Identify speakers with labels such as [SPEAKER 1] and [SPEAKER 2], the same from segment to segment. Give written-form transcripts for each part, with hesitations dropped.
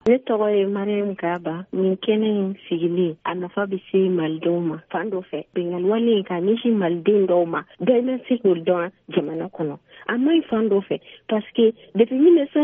[SPEAKER 1] Ne tɔgɔ ye Mariam Gaba. Nin kɛnɛ in sigili a nafa bɛ se malidenw ma fan dɔ fɛ. Bɛngali wale in ka ɲɛsin maliden dɔw ma bɛɛ bɛ se k'o dɔn jamana kɔnɔ. A maɲi fan dɔ fɛ parce que depuis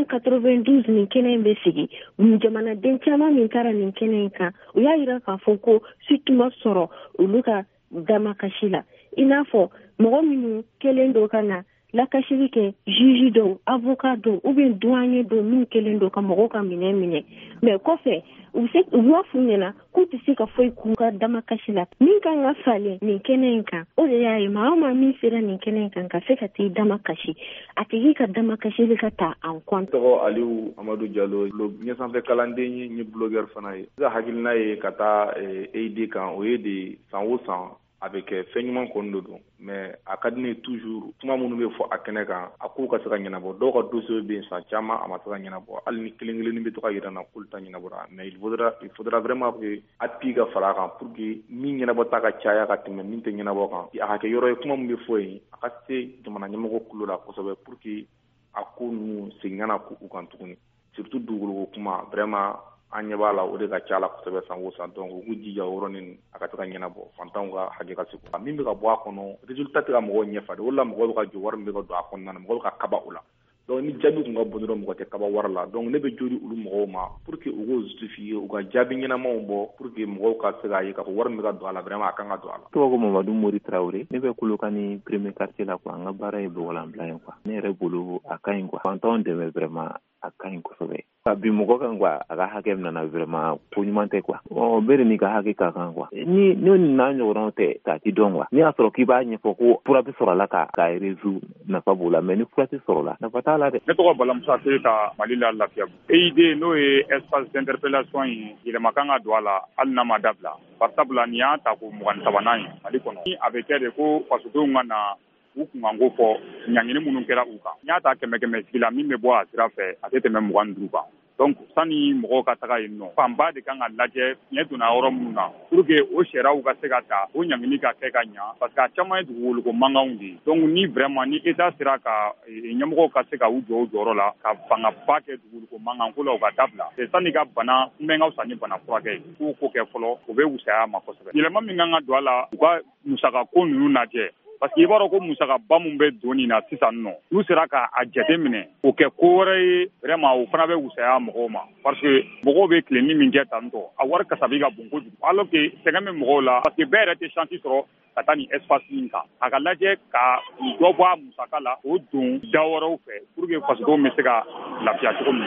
[SPEAKER 1] 1992 nin kɛnɛ in bɛ sigi jamanaden caman min taara nin kɛnɛ in kan u y'a jira k'a fɔ ko surtout ma sɔrɔ olu ka damakasi la. I n'a fɔ mɔgɔ minnu kelen dɔ ka na lakasili kɛ juge dɔw avocat dɔw ou bien douanier dɔw min kelen dɔ ka mɔgɔw ka minɛ mais kɔfɛ u b'a f'u ɲɛna k'u tɛ se ka foyi k'u ka damakasi la min kan ka falen nin kɛnɛ in kan o de y'a ye maa o maa min sera nin kɛnɛ in kan ka se ka t'i damakasi a tigi ka damakasili ka ta en compte.
[SPEAKER 2] Tɔgɔ Aliyu Amadu Jalo ɲɛsanfɛ kalanden ye n ye blogueur fana ye. Ne ka hakilina ye ka taa EID kan o ye de san o san a bɛ kɛ fɛn ɲuman kɔni de don mais a ka di ne toujours kuma minnu bɛ fɔ a kɛnɛ kan a kow ka se ka ɲɛnabɔ dɔw ka dossier bɛ yen san caman a ma se ka ɲɛnabɔ hali ni kelen bɛ to ka yirana k'olu ta ɲɛnabɔra mais il faudra vraiment que appui ka fara a kan pour que min ɲɛnabɔta ka caya ka tɛmɛ min tɛ ɲɛnabɔ kan a ka kɛ yɔrɔ ye kuma min bɛ fɔ yen a ka se jamana ɲɛmɔgɔ kulo la kosɛbɛ pour que a ko ninnu segin kana k'u kan tuguni surtout dugukoloko kuma vraiment an ɲɛ b'a la o de ka ca la kosɛbɛ san o san donc u k'u jija o yɔrɔnin a ka se ka ɲɛnabɔ fantanw ka hakɛ ka se min bɛ ka bɔ a kɔnɔ résultat tɛ ka mɔgɔw ɲɛfa de o la mɔgɔw bɛ ka jɔ wari min bɛ ka don a kɔnɔna na mɔgɔw bɛ ka kaba o la donc ni jaabi tun ka bon dɔrɔn mɔgɔ tɛ kaba wari la donc ne bɛ joli olu mɔgɔw ma pour que u k'o justifier u ka jaabi ɲɛnamaw bɔ pour que mɔgɔw ka se k'a ye k'a fɔ wari min bɛ ka don a la vraiment a kan ka don a la.
[SPEAKER 3] Tɔgɔ ko Mamadu Mori Traoré ne bɛ Kolokani premier quartier la quoi an ka baara ye bɔgɔlanbila ye quoi ne yɛrɛ bolo a ka ɲi quoi fantanw dɛmɛ vraiment a ka ɲi kosɛbɛ ka bin mɔgɔ kan quoi a ka hakɛ nana vraiment ko ɲuman tɛ quoi bɛɛ de n'i ka hakɛ ka kan quoi ni n'a ɲɔgɔnnaw tɛ k'a ti dɔn quoi n'i y'a sɔrɔ k'i b'a ɲɛfɔ ko fura bɛ sɔrɔ a la k'a résoudre nafa b'o la mais ni fura tɛ sɔrɔ la nafa t'a la dɛ.
[SPEAKER 4] Ne tɔgɔ Balamusa Keyita Mali la Lafiyabugu. EID n'o ye espace d'interpellation ye yɛlɛma kan ka don a la hali n'a ma dabila par sabula nin y'a ta ko 23nan ye Mali kɔnɔ ni a bɛ kɛ de ko fasodenw ka na u kunkanko fɔ ɲangini minnu kɛra u kan n'i y'a ta 100 sigi la min bɛ bɔ a sira fɛ a tɛ tɛmɛ 25 kan donc sani mɔgɔw ka taga yen nɔ fanba de kan ka lajɛ ɲɛ donna yɔrɔ minnu na pour que o sariyaw ka se ka ta o ɲangini ka kɛ ka ɲa parce que a caman ye dugukolo mankanw de ye donc ni vraiment ni état sera ka ɲɛmɔgɔw ka se ka u jɔ o jɔyɔrɔ la ka fangaba kɛ dugukolo mankanko la u ka dabila sani ka bana kunbɛn ka fisa ni bana furakɛ ye k'u ko kɛ fɔlɔ o bɛ wusaya ma kosɛbɛ yɛlɛma min kan ka don a la u ka musakako ninnu lajɛ parce que i b'a dɔn ko musakaba min bɛ don nin na sisan nɔ n'u sera k'a jate minɛ o kɛ ko wɛrɛ ye vraiment o fana bɛ wusaya mɔgɔw ma parce que mɔgɔw bɛ tilenni min kɛ tantɔ a wari kasabi ka bon kojugu alors que sɛgɛn bɛ mɔgɔw la parce que bɛɛ yɛrɛ tɛ chance sɔrɔ ka taa nin espace min kan a ka lajɛ ka dɔ bɔ a musaka la o don da wɛrɛw fɛ pour que fasodenw bɛ se ka lafiya cogo min